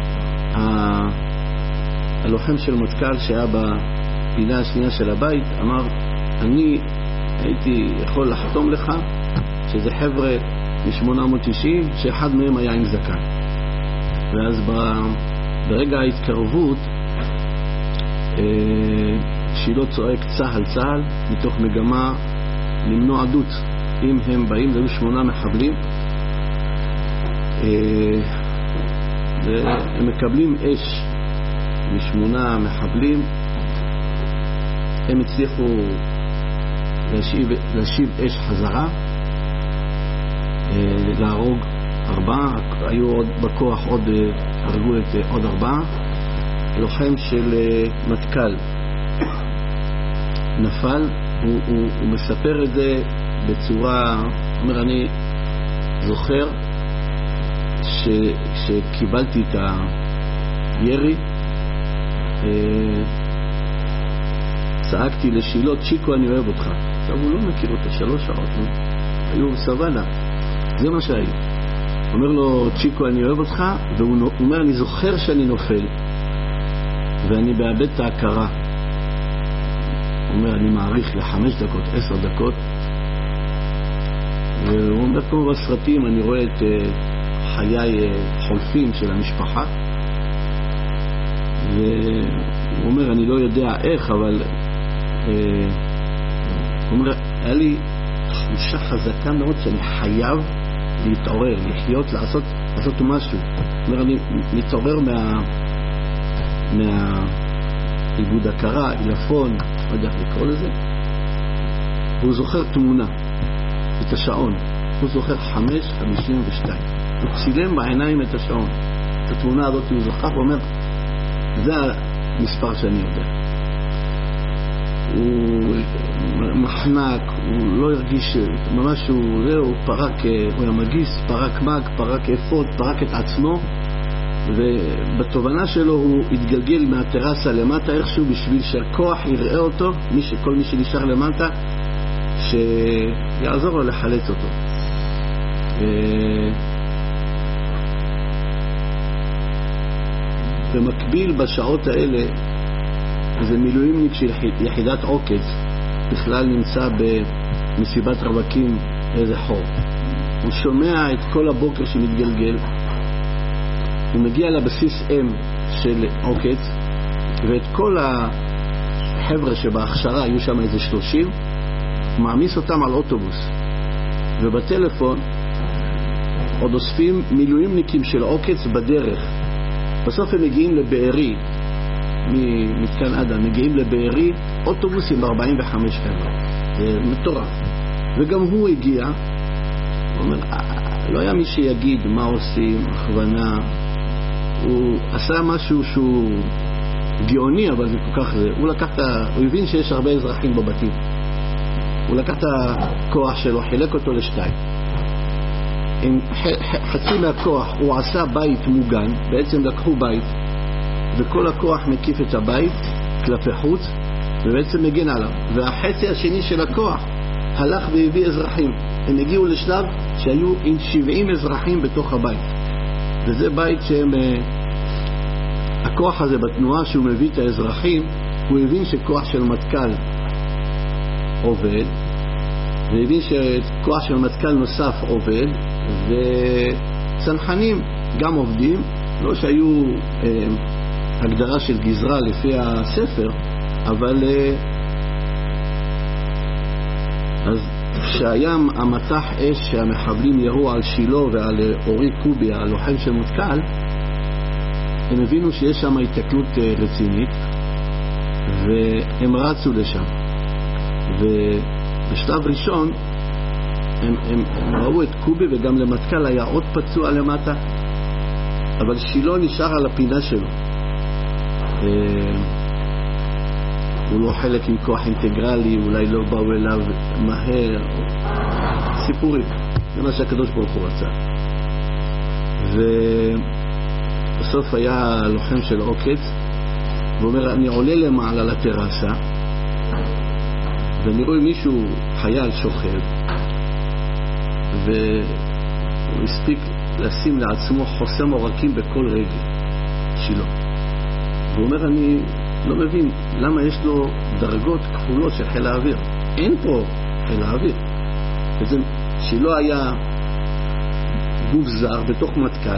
הלוחם של מטכ"ל שהיה בפינה השנייה של הבית אמר, אני הייתי יכול לחתום לך שזה חבר'ה מ-890 שאחד מהם היה עם זקן. ואז ברגע ההתקרבות שילה צועק צהל צהל, מתוך מגמה למנוע דוץ. אם הם באים, זה היו 8 מחבלים, והם מקבלים אש מ8 מחבלים. הם הצליחו להשיב אש חזרה, להרוג 4, היו עוד בכוח, הרגו את עוד 4. לוחם של מטכ"ל נפל, הוא מספר את זה בצורה, אומר, אני זוכר שקיבלתי את הירי, צעקתי לשילה, צ'יקו אני אוהב אותך. עכשיו הוא לא מכיר אותו, 3 שעות, היו בסוואנה, זה מה שהיו. אומר לו, צ'יקו אני אוהב אותך, והוא אומר, אני זוכר שאני נופל ואני מאבד את ההכרה. הוא אומר, אני מעריך ל5 דקות, 10 דקות. והוא אומר, כמו בסרטים, אני רואה את חיי חולפים של המשפחה. והוא אומר, אני לא יודע איך, אבל הוא אומר, היה לי תחושה חזקה מאוד שאני חייב להתעורר, לחיות, לעשות משהו. הוא אומר, אני מתעורר מהעיבוד הכרה, עילפון, לא יודע איך לקרוא לזה. הוא זוכר תמונה, את השעון. הוא זוכר 5:52. הוא צילם בעיניים את השעון. את התמונה הזאת הוא זוכר, הוא אומר, זה המספר שאני יודע. הוא מחנק, הוא לא הרגיש ממש, הוא פרק, הוא היה מגיס, פרק מג, פרק אפוד, פרק את עצמו, ובתובנה שלו הוא התגלגל מהטרסה למטה איכשהו בשביל שהכוח יראה אותו, כל מי שנשאר למטה, שיעזור לו לחלץ אותו. במקביל בשעות האלה, זה מילואימניק של יחידת עוקץ, בכלל נמצא במסיבת רווקים איזה חור. הוא שומע את כל הבוקר שמתגלגל, הוא מגיע לבסיס M של עוקץ, ואת כל החבר'ה שבהכשרה, היו שם איזה 30, הוא מעמיס אותם על אוטובוס, ובטלפון עוד אוספים מילואימניקים של עוקץ בדרך. בסוף הם מגיעים לבארי, ממתקן אדם, מגיעים לבארי, אוטובוס עם 45 חבר'ה. זה מטורף. וגם הוא הגיע, הוא אומר, לא היה מי שיגיד מה עושים, הכוונה. הוא עשה משהו שהוא גאוני, אבל זה כל כך, הוא הוא הבין שיש הרבה אזרחים בבתים. הוא לקח את הכוח שלו, חילק אותו לשתיים. עם חצי מהכוח הוא עשה בית מוגן, בעצם לקחו בית, וכל הכוח מקיף את הבית כלפי חוץ, ובעצם מגן עליו. והחצי השני של הכוח הלך והביא אזרחים. הם הגיעו לשלב שהיו עם 70 אזרחים בתוך הבית. וזה בית שהם, הכוח הזה בתנועה שהוא מביא את האזרחים, הוא הבין שכוח של מטכ"ל עובד, והבין שכוח של מטכ"ל נוסף עובד, וצנחנים גם עובדים, לא שהיו הגדרה של גזרה לפי הספר, אבל אז כשהיה המטח אש שהמחבלים ירו על שילה ועל אורי קובי, הלוחם של מטכ"ל, הם הבינו שיש שם התקלות רצינית, והם רצו לשם. ובשלב ראשון הם ראו את קובי, וגם למטכ"ל היה עוד פצוע למטה, אבל שילה נשאר על הפינה שלו. הוא לא חלק עם כוח אינטגרלי, אולי לא באו אליו מהר, סיפורים. זה מה שהקדוש ברוך הוא רצה. ובסוף היה לוחם של עוקץ, והוא אומר, אני עולה למעלה לטרסה, ואני רואה מישהו, חייל שוכב, והוא הספיק לשים לעצמו חוסם עורקים בכל רגל שלו. והוא אומר, אני לא מבין למה יש לו דרגות כפולות של חיל האוויר. אין פה חיל האוויר. וזה שלא היה גוף זר בתוך מטכ"ל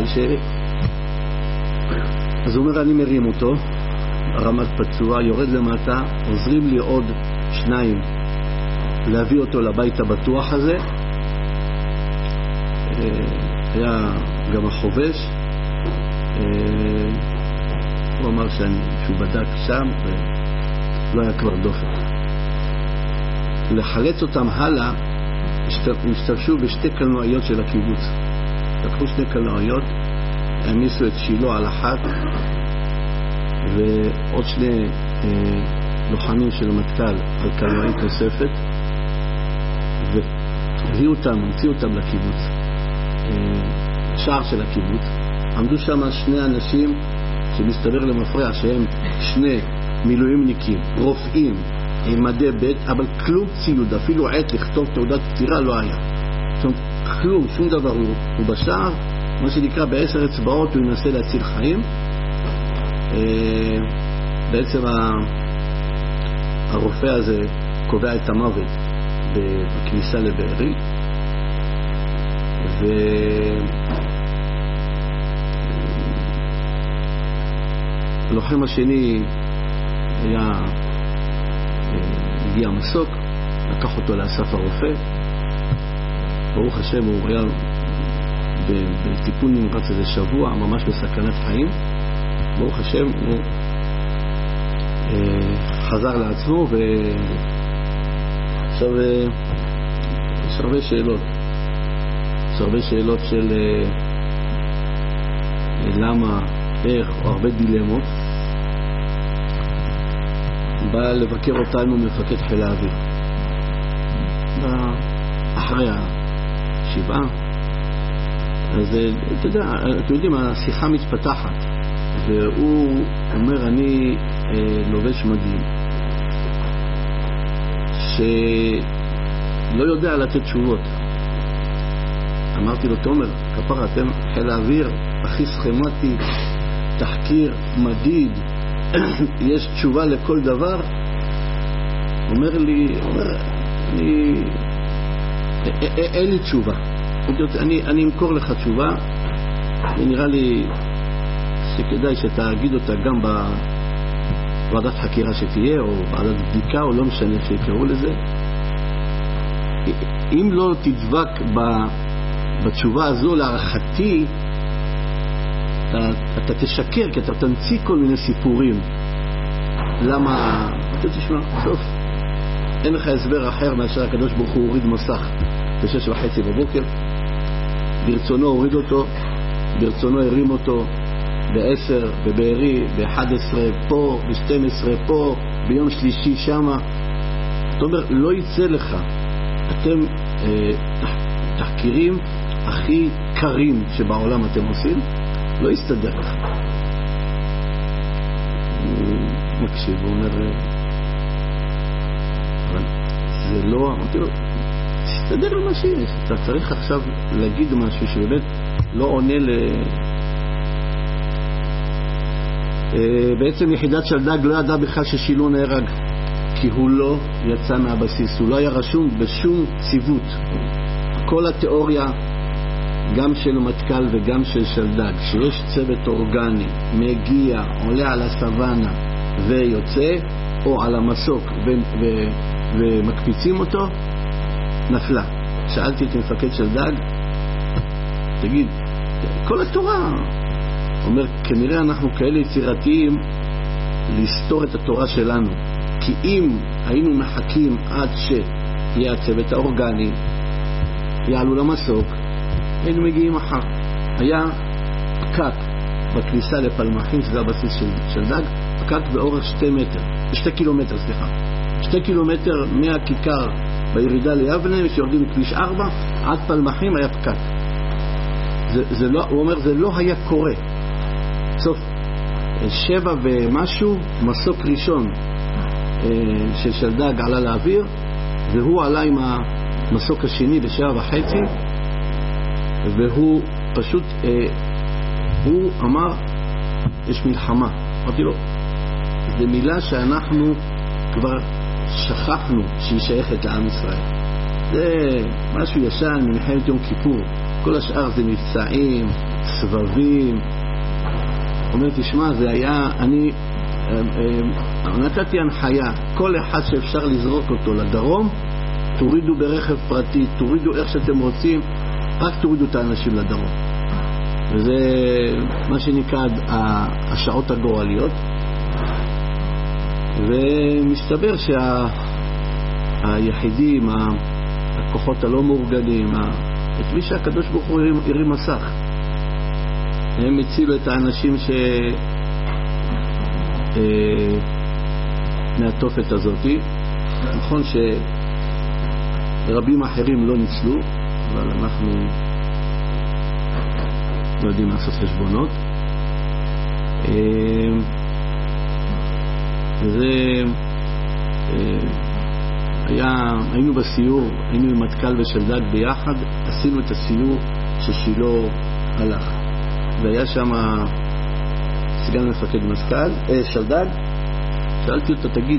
אז הוא אומר, אני מרים אותו, רמת פצוע, יורד למטה, עוזרים לי עוד 2 להביא אותו לבית הבטוח הזה. היה גם החובש, הוא אמר שהוא בדק שם ולא היה כבר דופק. לחלץ אותם הלאה השתמשו בשתי קלנועיות של הקיבוץ. לקחו 2 קלנועיות, העמיסו את שילה על אחת ועוד 2 לוחמים של המטכ"ל על קלנועית נוספת, והביאו אותם לקיבוץ, שער של הקיבוץ. עמדו שם 2 אנשים שמסתבר למפרע שהם 2 מילואימניקים, רופאים עם מדי בית, אבל כלום ציוד, אפילו עת לכתוב תעודת פטירה לא היה. זאת אומרת, כלום, שום דבר. הוא בשער, מה שנקרא ב10 אצבעות, הוא ינסה להציל חיים. בעצם הרופא הזה קובע את המוות בכניסה לבארי, הלוחם השני הגיע מסוק, לקח אותו לאסף הרופא. ברוך השם, הוא היה בטיפול נמרץ איזה שבוע, ממש בסכנת חיים. ברוך השם, הוא חזר לעצמו. ועכשיו יש הרבה שאלות. יש הרבה שאלות של למה, איך, או הרבה דילמות. בא לבקר אותנו מפקד חיל האוויר אחרי השבעה. אז אתם יודעים, השיחה מתפתחת, והוא אומר, אני לובש מדים שלא יודע לתת תשובות. אמרתי לו, תומר, כפרה, אתם חיל האוויר הכי סכמטי, תחקיר מדיד, יש תשובה לכל דבר. אומר לי, אין לי תשובה. אני אמכור לך תשובה, ונראה לי שכדאי שתגיד אותה גם בוועדת חקירה שתהיה, או ועדת בדיקה, או לא משנה שיקראו לזה. אם לא תדבק בתשובה הזו, להערכתי, אתה תשקר, כי אתה תמציא כל מיני סיפורים. למה? אתה תשמע, סוף. אין לך הסבר אחר מאשר הקדוש ברוך הוא הוריד מסך ב6:30 בבוקר. ברצונו הוריד אותו, ברצונו הרים אותו ב10 בבארי, ב11 פה, ב12 פה, ביום שלישי שמה. זאת אומרת, לא יצא לך. אתם תחקירים הכי קרים שבעולם אתם עושים, לא יסתדר לך. הוא מקשיב, הוא אומר, אבל זה לא, אמרתי לו, תסתדר למה שיש. אתה צריך עכשיו להגיד משהו שבאמת לא עונה בעצם יחידת שלדג לא ידע בכלל ששילה נהרג, כי הוא לא יצא מהבסיס, הוא לא היה רשום בשום ציוות. כל התיאוריה, גם של מטכ"ל וגם של שלדג, שיש צוות אורגני מגיע, עולה על הסוואנה ויוצא, או על המסוק ומקפיצים אותו, נפלה. שאלתי את מפקד של דג, תגיד, כל התורה, אומר, כנראה אנחנו כאלה יצירתיים לסתור את התורה שלנו, כי אם היינו מחכים עד שיהיה הצוות האורגני, יעלו למסוק, היינו מגיעים אחר. היה פקק בכניסה לפלמחים, שזה הבסיס של דג, פקק באורך 2 קילומטר, 2 קילומטר מהכיכר בירידה ליבנה, שיורדים מכביש 4 עד פלמחים היה פקק. זה לא, הוא אומר, זה לא היה קורה. סוף 7 ומשהו, מסוק ראשון של דג עלה לאוויר, והוא עלה עם המסוק השני ב7:30, והוא פשוט, הוא אמר, יש מלחמה. אמרתי לו, זו מילה שאנחנו כבר שכחנו שהיא שייכת לעם ישראל. זה משהו ישן ממלחמת יום כיפור. כל השאר זה מבצעים, סבבים. אומר, תשמע, זה היה, אני נתתי הנחיה, כל אחד שאפשר לזרוק אותו לדרום, תורידו ברכב פרטי, תורידו איך שאתם רוצים, רק תורידו את האנשים לדרום. וזה מה שנקרא השעות הגורליות. ומסתבר שהיחידים, הכוחות הלא מאורגנים, את מי שהקדוש ברוך הוא הרים מסך, הם הצילו את האנשים מהתופת הזאת. נכון שרבים אחרים לא ניצלו, אבל אנחנו לא יודעים לעשות חשבונות. וזה היינו בסיור, היינו עם מטכ"ל ושל דג ביחד, עשינו את הסיור ששילה הלך, והיה שם סגן מפקד של דג. שאלתי אותו, תגיד,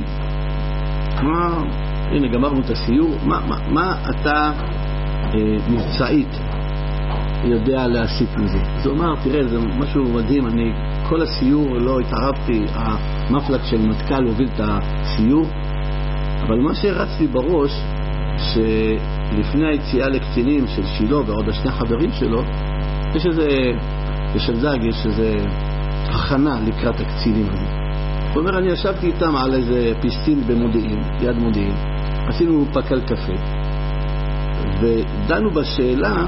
הנה גמרנו את הסיור, מה אתה מבצעית יודע להסיק מזה? אז הוא אמר, תראה, זה משהו מדהים, אני כל הסיור לא התערבתי, המפלג של מטכ"ל הוביל את הסיור, אבל מה שהרץ לי בראש, שלפני היציאה לקצינים של שילה ועוד השני חברים שלו, יש איזה, בשל דג יש איזה הכנה לקראת הקצינים הזה. הוא אומר, אני ישבתי איתם על איזה פיסטין במודיעין, יד מודיעין, עשינו פקל קפה, ודנו בשאלה,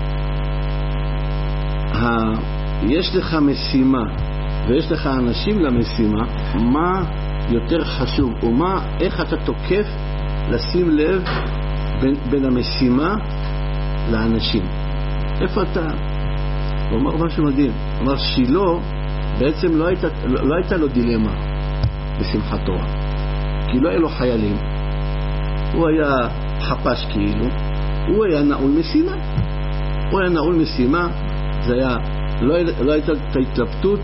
יש לך משימה ויש לך אנשים למשימה, מה יותר חשוב, ומה, איך אתה תוקף לשים לב בין המשימה לאנשים, איפה אתה? הוא אמר משהו מדהים, הוא אמר, שילה בעצם לא הייתה לו דילמה בשמחת תורה, כי לא היה לו חיילים, הוא היה חפש כאילו, הוא היה נעול משימה, זה היה, לא הייתה את ההתלבטות,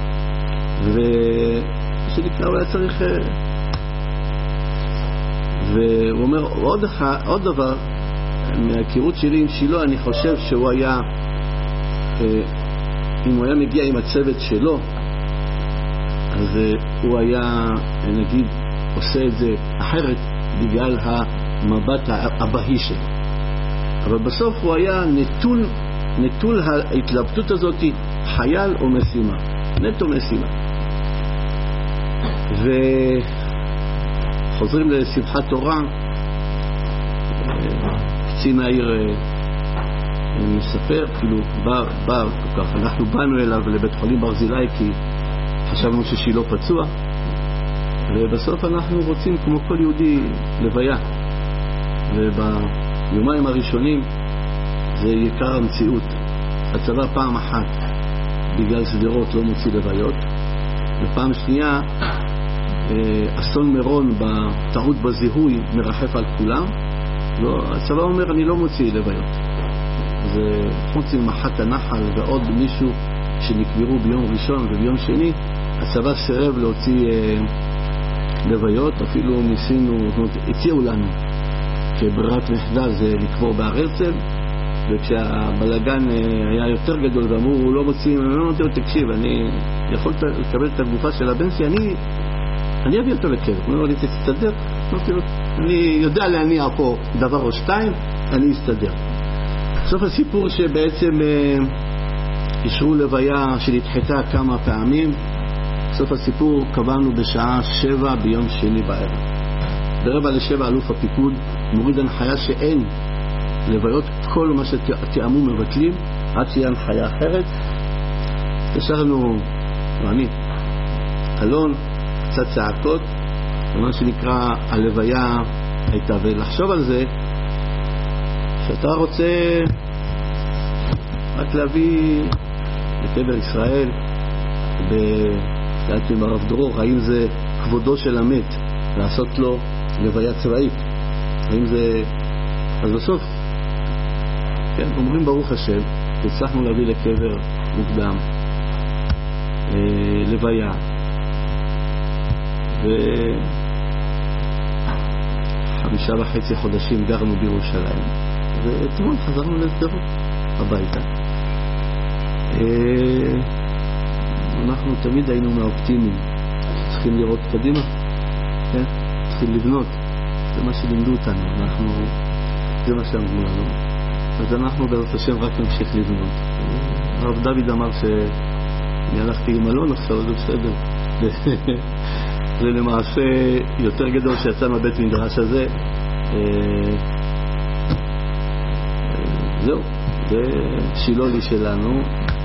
ושנקרא הוא היה צריך, והוא אומר עוד דבר, מהכירות שלי עם שילה, אני חושב שהוא היה, אם הוא היה מגיע עם הצוות שלו, אז הוא היה, נגיד, עושה את זה אחרת בגלל המבט הבהי שלו, אבל בסוף הוא היה נטול ההתלבטות הזאת, חייל או משימה, נטו משימה. וחוזרים לשמחת תורה, קצין העיר מספר, כאילו בא כל כך, אנחנו באנו אליו לבית חולים ברזילי כי חשבנו ששילה פצוע, ובסוף אנחנו רוצים כמו כל יהודי לוויה, וביומיים הראשונים זה יקר המציאות. הצבא פעם אחת בגלל סדרות לא מוציא לוויות, ופעם שנייה אסון מירון בטעות בזיהוי מרחף על כולם. לא, הצבא אומר אני לא מוציא לוויות. זה חוץ ממח"ט הנחל ועוד מישהו שנקברו ביום ראשון וביום שני, הצבא סירב להוציא לוויות. אפילו ניסינו, הציעו לנו כברירת מחדל זה לקבור בהר הרצל, וכשהבלגן היה יותר גדול ואמרו הוא לא מוציא, אני לא נותן לו, תקשיב, אני יכול לקבל את הגופה של הבן שלי, אני אביא אותו לקבר. הוא אומר לי תסתדר, אמרתי לו אני יודע להניע פה דבר או שתיים, אני אסתדר. סוף הסיפור שבעצם אישרו לוויה שנדחתה כמה פעמים. סוף הסיפור קבענו בשעה 7 ביום שני בערב. ב6:45 אלוף הפיקוד מוריד הנחיה שאין לוויות, כל מה שתיאמו מבטלים עד שיהיה הנחיה אחרת. ישרנו, ואני, אלון, קצת צעקות, ומה שנקרא הלוויה הייתה, ולחשוב על זה שאתה רוצה רק להביא לקבר ישראל שאלתי עם הרב דרור, האם זה כבודו של המת לעשות לו לוויה צבאית, האם זה... אז בסוף כן, אומרים ברוך השם, הצלחנו להביא לקבר מוקדם לוויה, ו5.5 חודשים גרנו בירושלים, ואתמול חזרנו לשדרות הביתה. אנחנו תמיד היינו מהאופטימיים, צריכים לראות קדימה, כן? צריכים לבנות, זה מה שלימדו אותנו, זה מה שאמרו לנו, אז אנחנו בעזרת השם רק נמשיך לבנות. הרב דוד אמר שאני הלכתי עם אלון עכשיו, זה בסדר. זה למעשה יותר גדול שיצא מהבית מדרש הזה. זהו, זה שילולי שלנו.